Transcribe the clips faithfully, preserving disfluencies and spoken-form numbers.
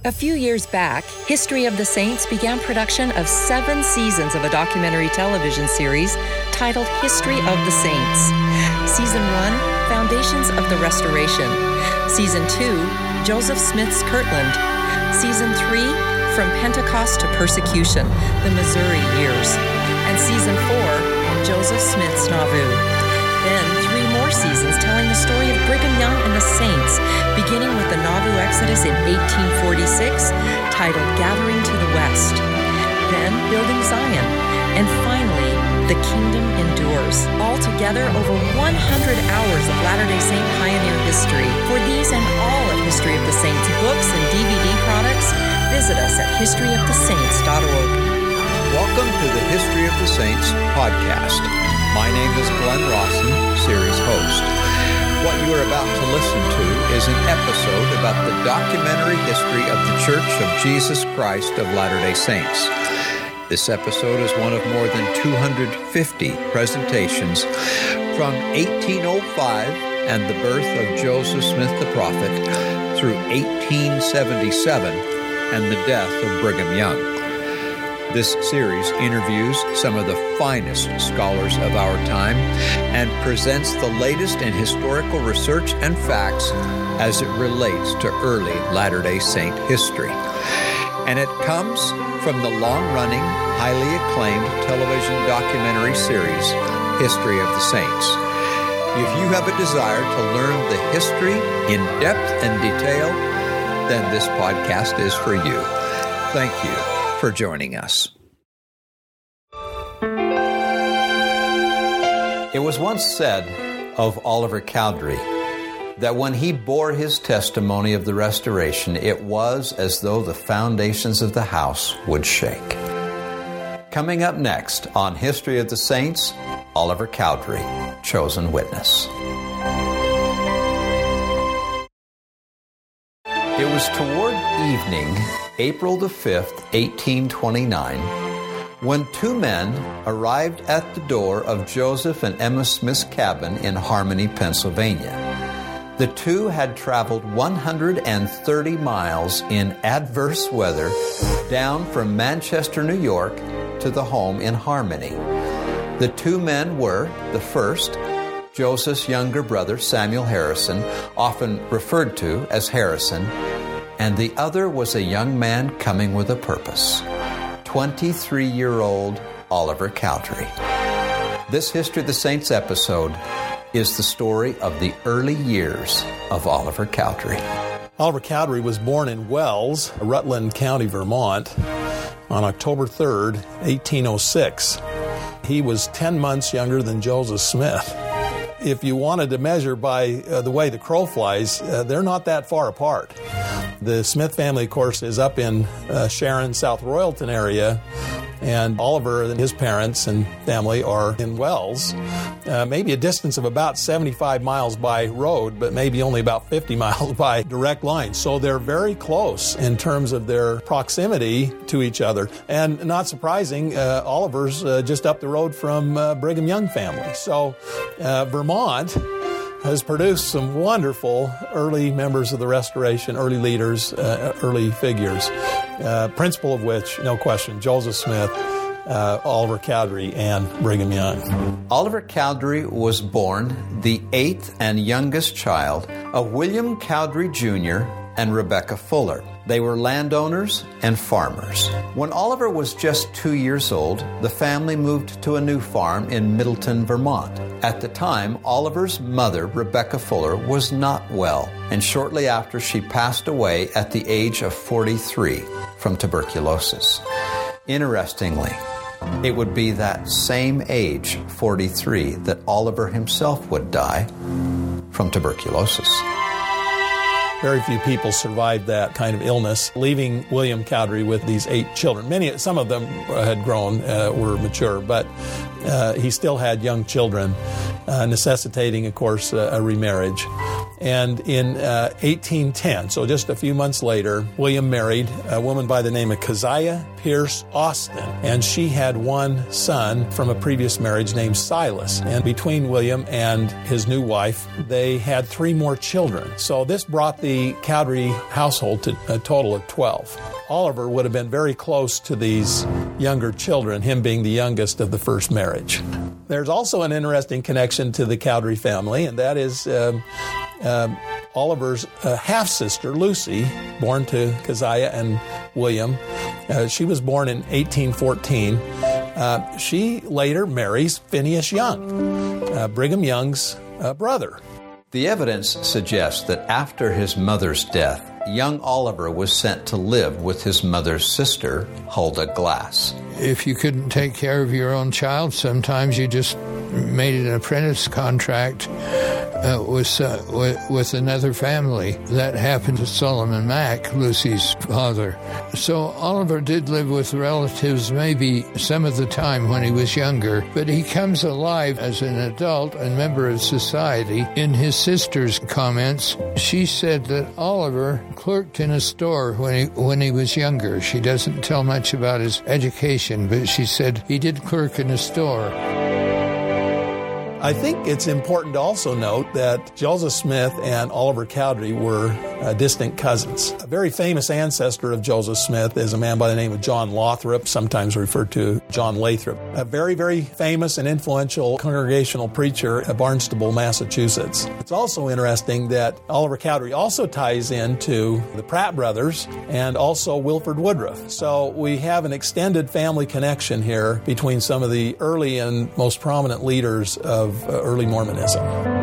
A few years back, History of the Saints began production of seven seasons of a documentary television series titled History of the Saints. Season one, Foundations of the Restoration. Season two, Joseph Smith's Kirtland. Season three, From Pentecost to Persecution, the Missouri Years. And Season four, Joseph Smith's Nauvoo. Then three more seasons telling the story of Brigham Young and the Saints, beginning with the Nauvoo Exodus in eighteen forty-six, titled Gathering to the West. Then Building Zion. And finally, The Kingdom Endures. Altogether, over one hundred hours of Latter-day Saint pioneer history. For these and all of History of the Saints books and D V D products, visit us at history of the saints dot org. Welcome to the History of the Saints podcast. My name is Glenn Rawson, series host. What you are about to listen to is an episode about the documentary history of the Church of Jesus Christ of Latter-day Saints. This episode is one of more than two hundred fifty presentations from eighteen oh five and the birth of Joseph Smith the Prophet through eighteen seventy-seven and the death of Brigham Young. This series interviews some of the finest scholars of our time and presents the latest in historical research and facts as it relates to early Latter-day Saint history. And it comes from the long-running, highly acclaimed television documentary series, History of the Saints. If you have a desire to learn the history in depth and detail, then this podcast is for you. Thank you for joining us. It was once said of Oliver Cowdery that when he bore his testimony of the Restoration, it was as though the foundations of the house would shake. Coming up next on History of the Saints, Oliver Cowdery, Chosen Witness. It was toward evening, April the fifth, eighteen twenty-nine, when two men arrived at the door of Joseph and Emma Smith's cabin in Harmony, Pennsylvania. The two had traveled one hundred thirty miles in adverse weather down from Manchester, New York, to the home in Harmony. The two men were, the first, Joseph's younger brother, Samuel Harrison, often referred to as Harrison, and the other was a young man coming with a purpose, twenty-three-year-old Oliver Cowdery. This History of the Saints episode is the story of the early years of Oliver Cowdery. Oliver Cowdery was born in Wells, Rutland County, Vermont, on October third, eighteen oh six. He was ten months younger than Joseph Smith. If you wanted to measure by uh, the way the crow flies, uh, they're not that far apart. The Smith family, of course, is up in uh, Sharon, South Royalton area, and Oliver and his parents and family are in Wells, uh, maybe a distance of about seventy-five miles by road, but maybe only about fifty miles by direct line. So they're very close in terms of their proximity to each other. And not surprising, uh, Oliver's uh, just up the road from uh, Brigham Young family. So uh, Vermont has produced some wonderful early members of the Restoration, early leaders, uh, early figures, uh, principal of which, no question, Joseph Smith, uh, Oliver Cowdery, and Brigham Young. Oliver Cowdery was born the eighth and youngest child of William Cowdery Junior and Rebecca Fuller. They were landowners and farmers. When Oliver was just two years old, the family moved to a new farm in Middleton, Vermont. At the time, Oliver's mother, Rebecca Fuller, was not well, and shortly after she passed away at the age of forty-three from tuberculosis. Interestingly, it would be that same age, forty-three, that Oliver himself would die from tuberculosis. Very few people survived that kind of illness, leaving William Cowdery with these eight children. Many, some of them had grown, uh, were mature, but uh, he still had young children, uh, necessitating, of course, uh, a remarriage. And in uh, eighteen ten, so just a few months later, William married a woman by the name of Keziah Pierce Austin, and she had one son from a previous marriage named Silas. And between William and his new wife, they had three more children. So this brought the Cowdery household to a total of twelve. Oliver would have been very close to these younger children, him being the youngest of the first marriage. There's also an interesting connection to the Cowdery family, and that is um, um, Oliver's uh, half-sister, Lucy, born to Keziah and William. Uh, she was born in eighteen fourteen. Uh, she later marries Phineas Young, uh, Brigham Young's uh, brother. The evidence suggests that after his mother's death, young Oliver was sent to live with his mother's sister, Huldah Glass. If you couldn't take care of your own child, sometimes you just made an apprentice contract uh, with, uh, with with another family. That happened to Solomon Mack, Lucy's father. So Oliver did live with relatives maybe some of the time when he was younger, but he comes alive as an adult and member of society. In his sister's comments, she said that Oliver clerked in a store when he, when he was younger. She doesn't tell much about his education, but she said he did clerk in a store. I think it's important to also note that Joseph Smith and Oliver Cowdery were uh, distant cousins. A very famous ancestor of Joseph Smith is a man by the name of John Lothrop, sometimes referred to John Lathrop, a very, very famous and influential congregational preacher at Barnstable, Massachusetts. It's also interesting that Oliver Cowdery also ties into the Pratt brothers and also Wilford Woodruff. So we have an extended family connection here between some of the early and most prominent leaders of uh, early Mormonism.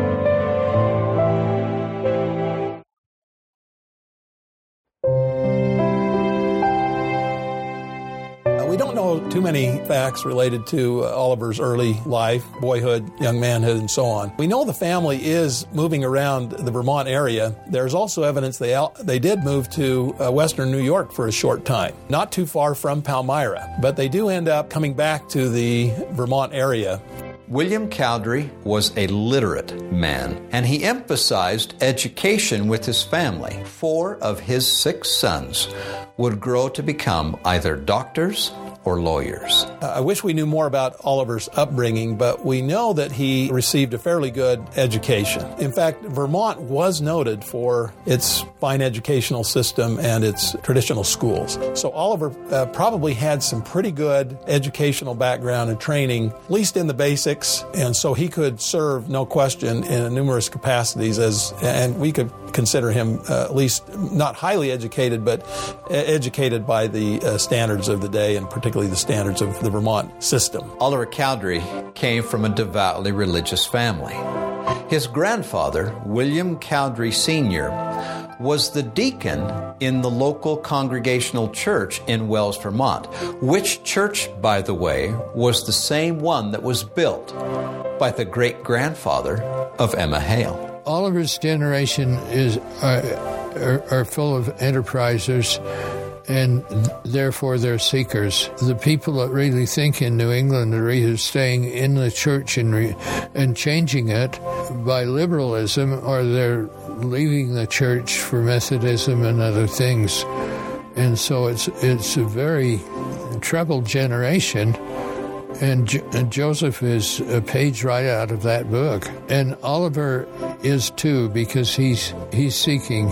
We don't know too many facts related to uh, Oliver's early life, boyhood, young manhood, and so on. We know the family is moving around the Vermont area. There's also evidence they al- they did move to uh, western New York for a short time, not too far from Palmyra, but they do end up coming back to the Vermont area. William Cowdery was a literate man, and he emphasized education with his family. Four of his six sons would grow to become either doctors or lawyers. Uh, I wish we knew more about Oliver's upbringing, but we know that he received a fairly good education. In fact, Vermont was noted for its fine educational system and its traditional schools. So Oliver uh, probably had some pretty good educational background and training, at least in the basics, and so he could serve, no question, in numerous capacities, as and we could consider him uh, at least not highly educated, but educated by the uh, standards of the day, and particularly the standards of the Vermont system. Oliver Cowdery came from a devoutly religious family. His grandfather, William Cowdery Senior, was the deacon in the local Congregational Church in Wells, Vermont, which church, by the way, was the same one that was built by the great-grandfather of Emma Hale. Oliver's generation is uh, are, are full of enterprisers, and therefore they're seekers. The people that really think in New England are either staying in the church and, re- and changing it by liberalism, or they're leaving the church for Methodism and other things. And so it's it's a very troubled generation. And, J- and Joseph is a page right out of that book. And Oliver is too, because he's he's seeking.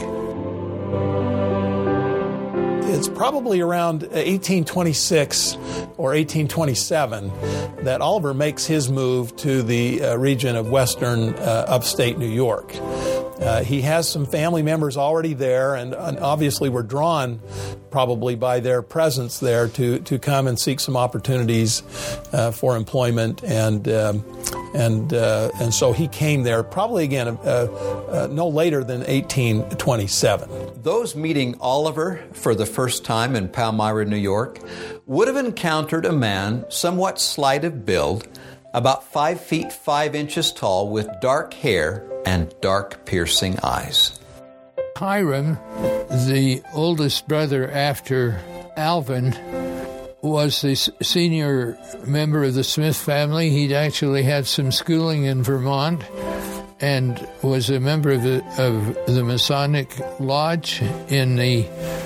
It's probably around eighteen twenty-six or eighteen twenty-seven that Oliver makes his move to the uh, region of western uh, upstate New York. Uh, he has some family members already there, and, and obviously were drawn probably by their presence there to, to come and seek some opportunities uh, for employment, and um, and uh, and so he came there probably again uh, uh, no later than eighteen twenty-seven. Those meeting Oliver for the first time in Palmyra, New York, would have encountered a man somewhat slight of build, about five feet five inches tall, with dark hair and dark piercing eyes. Hiram, the oldest brother after Alvin, was the senior member of the Smith family. He'd actually had some schooling in Vermont, and was a member of the, of the Masonic Lodge in the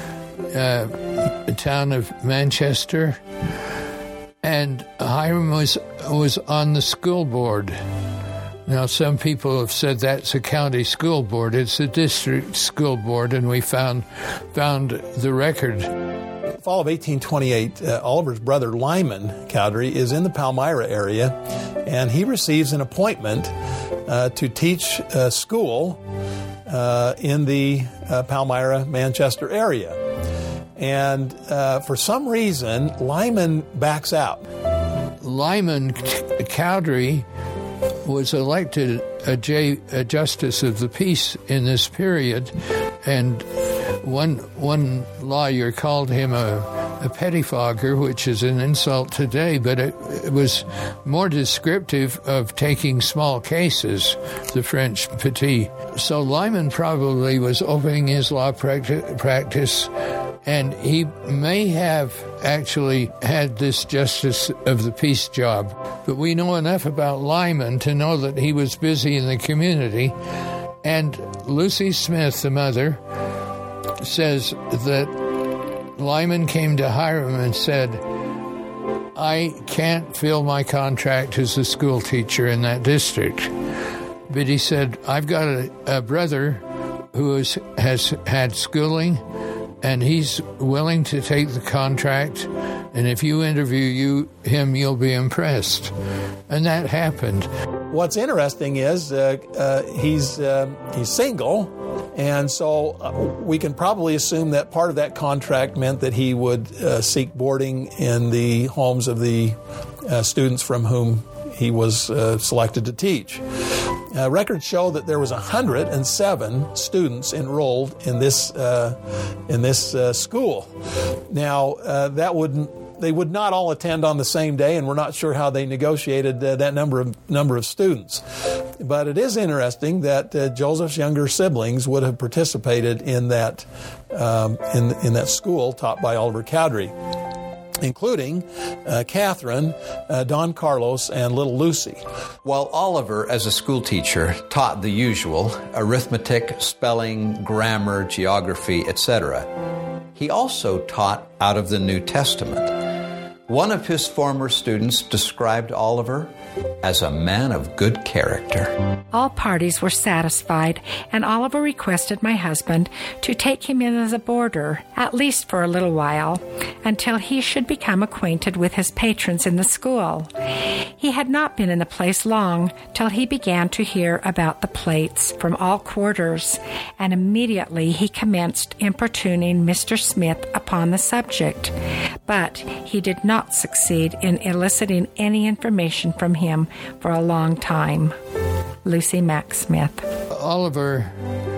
uh, town of Manchester. And Hiram was was on the school board. Now, some people have said that's a county school board. It's a district school board, and we found found the record. Fall of eighteen twenty-eight, uh, Oliver's brother Lyman Cowdery is in the Palmyra area, and he receives an appointment uh, to teach uh, school uh, in the uh, Palmyra, Manchester area. And uh, for some reason, Lyman backs out. Lyman Cowdery was elected a, J, a justice of the peace in this period, and one one lawyer called him a, a pettifogger, which is an insult today, but it, it was more descriptive of taking small cases, the French petit. So Lyman probably was opening his law practi- practice, and he may have actually had this justice of the peace job. But we know enough about Lyman to know that he was busy in the community. And Lucy Smith, the mother, says that Lyman came to Hiram and said, I can't fill my contract as a school teacher in that district. But he said, I've got a, a brother who is, has had schooling, and he's willing to take the contract, and if you interview you him, you'll be impressed. And that happened. What's interesting is uh, uh, he's uh, he's single, and so uh, we can probably assume that part of that contract meant that he would uh, seek boarding in the homes of the uh, students from whom he was uh, selected to teach. Uh, records show that there was one hundred seven students enrolled in this uh, in this uh, school. Now, uh, that wouldn't they would not all attend on the same day, and we're not sure how they negotiated uh, that number of number of students. But it is interesting that uh, Joseph's younger siblings would have participated in that um, in in that school taught by Oliver Cowdery, including uh, Catherine, uh, Don Carlos, and little Lucy. While Oliver, as a school teacher, taught the usual arithmetic, spelling, grammar, geography, et cetera, he also taught out of the New Testament. One of his former students described Oliver as a man of good character. All parties were satisfied, and Oliver requested my husband to take him in as a boarder, at least for a little while, until he should become acquainted with his patrons in the school. He had not been in the place long till he began to hear about the plates from all quarters, and immediately he commenced importuning Mister Smith upon the subject. But he did not succeed in eliciting any information from him for a long time. Lucy Mack Smith. Oliver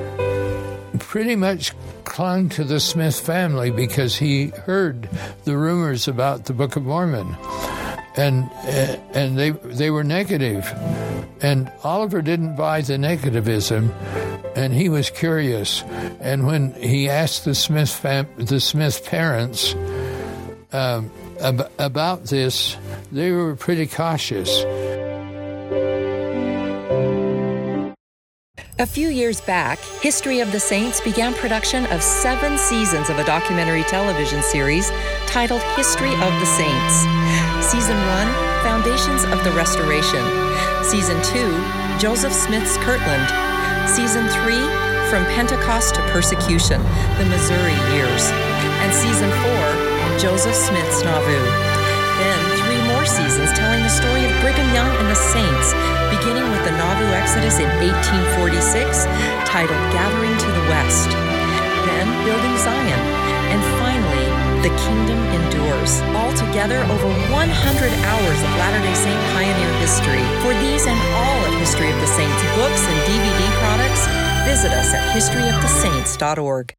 pretty much clung to the Smith family because he heard the rumors about the Book of Mormon, and and they they were negative, and Oliver didn't buy the negativism, and he was curious. And when he asked the Smith fam- the Smith parents um, ab- about this, they were pretty cautious. A few years back, History of the Saints began production of seven seasons of a documentary television series titled History of the Saints. Season one, Foundations of the Restoration. Season two, Joseph Smith's Kirtland. Season three, From Pentecost to Persecution, the Missouri Years. And Season four, Joseph Smith's Nauvoo. Then three more seasons telling the story of Brigham Young and the Saints, beginning with the Nauvoo Exodus in eighteen forty-six, titled Gathering to the West. Then Building Zion. And finally, The Kingdom Endures. Altogether, over one hundred hours of Latter-day Saint pioneer history. For these and all of History of the Saints books and D V D products, visit us at history of the saints dot org.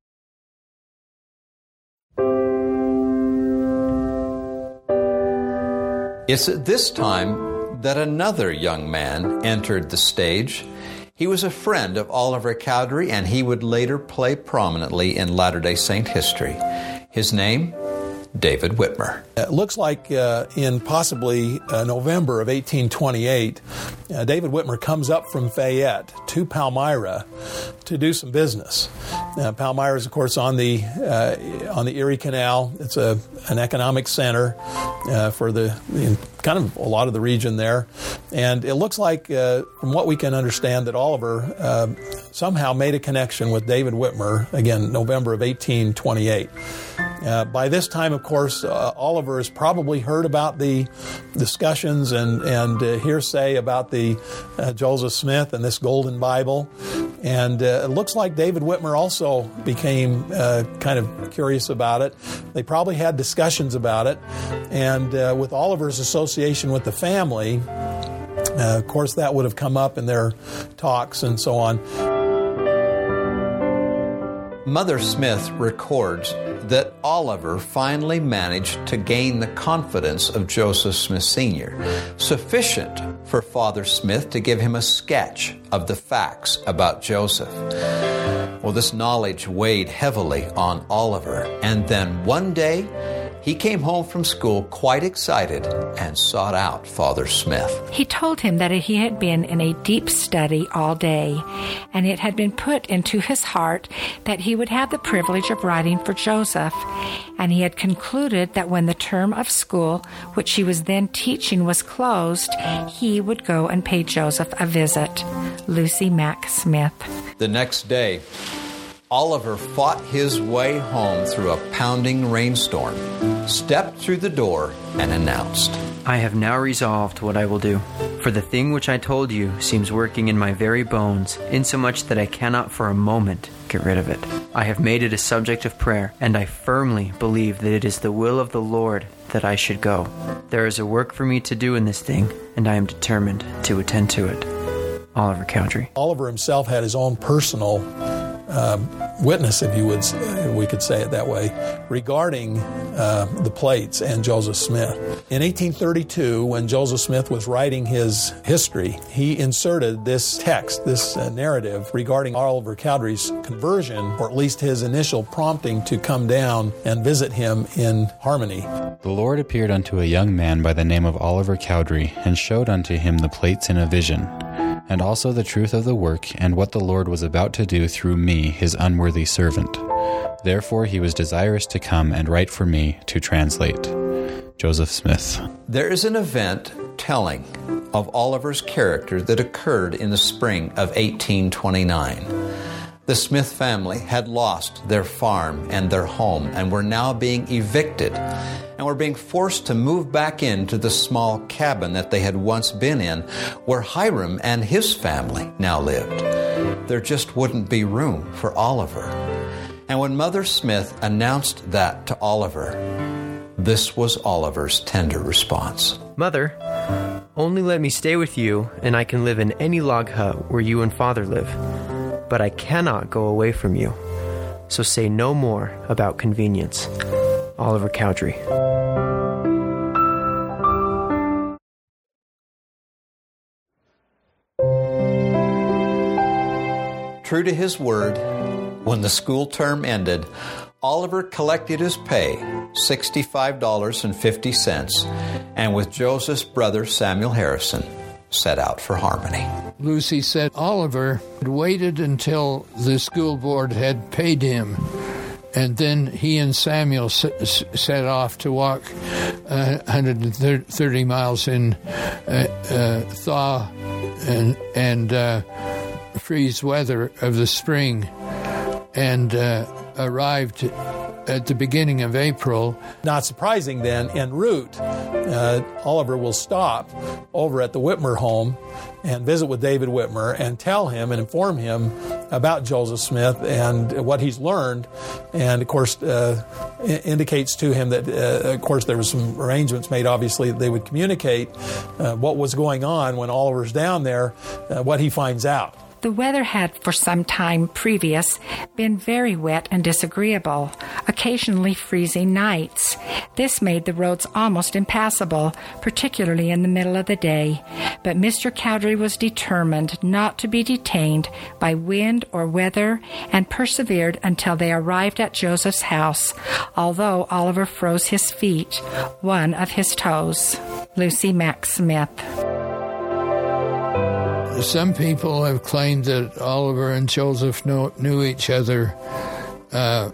It's at this time that another young man entered the stage. He was a friend of Oliver Cowdery, and he would later play prominently in Latter-day Saint history. His name? David Whitmer. It looks like uh, in possibly uh, November of eighteen twenty-eight, uh, David Whitmer comes up from Fayette to Palmyra to do some business. Uh, Palmyra is, of course, on the uh, on the Erie Canal. It's a an economic center uh, for the kind of a lot of the region there, and it looks like, uh, from what we can understand, that Oliver uh, somehow made a connection with David Whitmer. Again, November of eighteen twenty-eight. Uh, by this time, of course, uh, Oliver has probably heard about the discussions and, and uh, hearsay about the uh, Joseph Smith and this Golden Bible. And uh, it looks like David Whitmer also became uh, kind of curious about it. They probably had discussions about it. And uh, with Oliver's association with the family, uh, of course, that would have come up in their talks and so on. Mother Smith records that Oliver finally managed to gain the confidence of Joseph Smith Senior, sufficient for Father Smith to give him a sketch of the facts about Joseph. Well, this knowledge weighed heavily on Oliver, and then one day, he came home from school quite excited and sought out Father Smith. He told him that he had been in a deep study all day, and it had been put into his heart that he would have the privilege of writing for Joseph, and he had concluded that when the term of school, which he was then teaching, was closed, he would go and pay Joseph a visit. Lucy Mack Smith. The next day, Oliver fought his way home through a pounding rainstorm, stepped through the door, and announced, I have now resolved what I will do, for the thing which I told you seems working in my very bones, insomuch that I cannot for a moment get rid of it. I have made it a subject of prayer, and I firmly believe that it is the will of the Lord that I should go. There is a work for me to do in this thing, and I am determined to attend to it. Oliver Cowdery. Oliver himself had his own personal Um, witness, if you would, we could say it that way, regarding uh, the plates and Joseph Smith. In eighteen thirty-two, when Joseph Smith was writing his history, he inserted this text, this uh, narrative regarding Oliver Cowdery's conversion, or at least his initial prompting to come down and visit him in Harmony. The Lord appeared unto a young man by the name of Oliver Cowdery, and showed unto him the plates in a vision, and also the truth of the work, and what the Lord was about to do through me, his unworthy servant. Therefore he was desirous to come and write for me to translate. Joseph Smith. There is an event telling of Oliver's character that occurred in the spring of eighteen twenty-nine. The Smith family had lost their farm and their home and were now being evicted and were being forced to move back into the small cabin that they had once been in, where Hiram and his family now lived. There just wouldn't be room for Oliver. And when Mother Smith announced that to Oliver, this was Oliver's tender response. Mother, only let me stay with you, and I can live in any log hut where you and Father live. But I cannot go away from you. So say no more about convenience. Oliver Cowdery. True to his word, when the school term ended, Oliver collected his pay, sixty-five dollars and fifty cents, and with Joseph's brother Samuel Harrison, set out for Harmony. Lucy said Oliver waited until the school board had paid him, and then he and Samuel s- s- set off to walk uh, one hundred thirty miles in uh, uh, thaw and, and uh, freeze weather of the spring, and uh, arrived at the beginning of April. Not surprising then, en route, uh, Oliver will stop over at the Whitmer home and visit with David Whitmer and tell him and inform him about Joseph Smith and what he's learned. And, of course, uh, indicates to him that, uh, of course, there were some arrangements made, obviously, that they would communicate uh, what was going on when Oliver's down there, uh, what he finds out. The weather had, for some time previous, been very wet and disagreeable, occasionally freezing nights. This made the roads almost impassable, particularly in the middle of the day. But Mister Cowdery was determined not to be detained by wind or weather and persevered until they arrived at Joseph's house, although Oliver froze his feet, one of his toes. Lucy Mack Smith. Some people have claimed that Oliver and Joseph know, knew each other uh,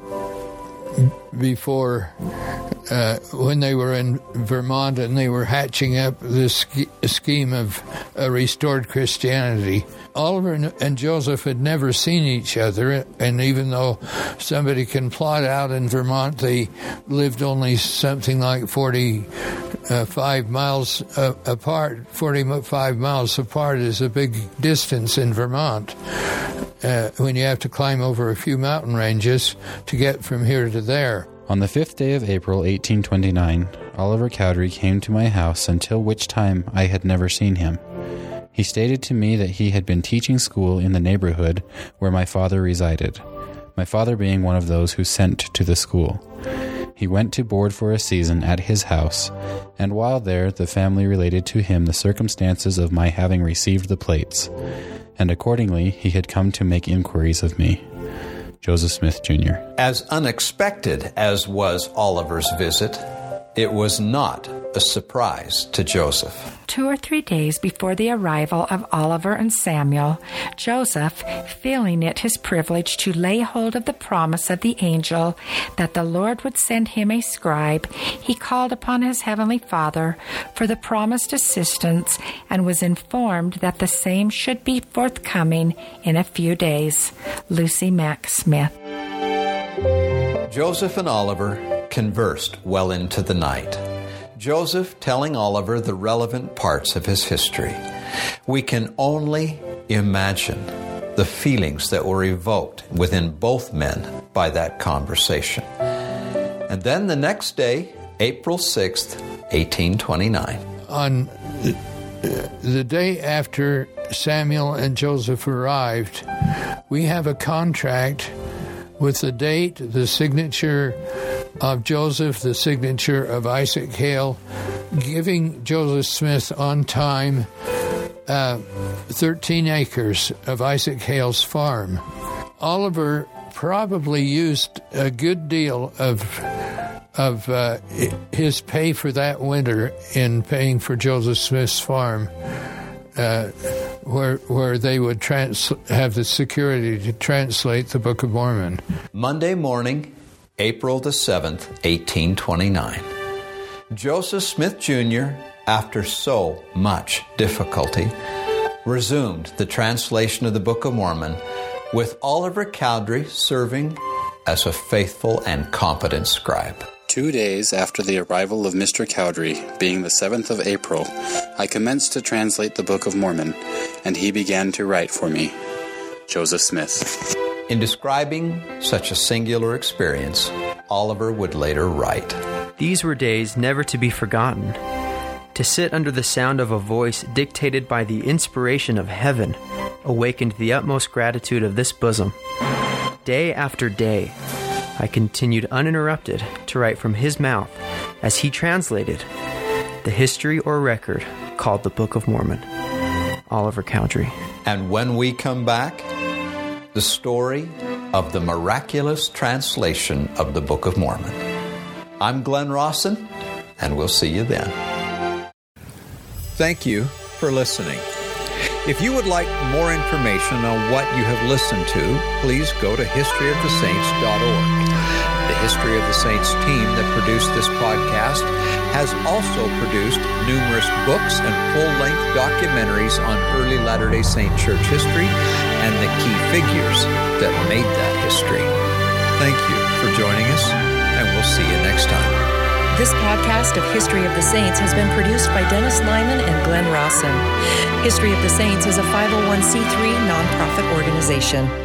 before uh, when they were in Vermont and they were hatching up this sch- scheme of uh, restored Christianity. Oliver and Joseph had never seen each other, and even though somebody can plot out in Vermont, they lived only something like forty-five miles uh, apart. forty-five miles apart is a big distance in Vermont uh, when you have to climb over a few mountain ranges to get from here to there. On the fifth day of April, eighteen twenty-nine, Oliver Cowdery came to my house, until which time I had never seen him. He stated to me that he had been teaching school in the neighborhood where my father resided, my father being one of those who sent to the school. He went to board for a season at his house, and while there the family related to him the circumstances of my having received the plates, and accordingly he had come to make inquiries of me. Joseph Smith, Junior As unexpected as was Oliver's visit, it was not a surprise to Joseph. Two or three days before the arrival of Oliver and Samuel, Joseph, feeling it his privilege to lay hold of the promise of the angel that the Lord would send him a scribe, he called upon his heavenly Father for the promised assistance and was informed that the same should be forthcoming in a few days. Lucy Mack Smith. Joseph and Oliver conversed well into the night, Joseph telling Oliver the relevant parts of his history. We can only imagine the feelings that were evoked within both men by that conversation. And then the next day, April sixth, eighteen twenty-nine. On the day after Samuel and Joseph arrived, we have a contract with the date, the signature of Joseph, the signature of Isaac Hale, giving Joseph Smith on time uh, thirteen acres of Isaac Hale's farm. Oliver probably used a good deal of of uh, his pay for that winter in paying for Joseph Smith's farm, uh, where where they would trans- have the security to translate the Book of Mormon. Monday morning, April the seventh, eighteen twenty-nine. Joseph Smith, Junior, after so much difficulty, resumed the translation of the Book of Mormon, with Oliver Cowdery serving as a faithful and competent scribe. Two days after the arrival of Mister Cowdery, being the seventh of April, I commenced to translate the Book of Mormon, and he began to write for me. Joseph Smith. In describing such a singular experience, Oliver would later write, "These were days never to be forgotten. To sit under the sound of a voice dictated by the inspiration of heaven awakened the utmost gratitude of this bosom. Day after day, I continued uninterrupted to write from his mouth as he translated the history or record called the Book of Mormon." Oliver Cowdery. And when we come back, the story of the miraculous translation of the Book of Mormon. I'm Glenn Rawson, and we'll see you then. Thank you for listening. If you would like more information on what you have listened to, please go to history of the saints dot org. The History of the Saints team that produced this podcast has also produced numerous books and full-length documentaries on early Latter-day Saint church history and the key figures that made that history. Thank you for joining us, and we'll see you next time. This podcast of History of the Saints has been produced by Dennis Lyman and Glenn Rawson. History of the Saints is a five oh one c three nonprofit organization.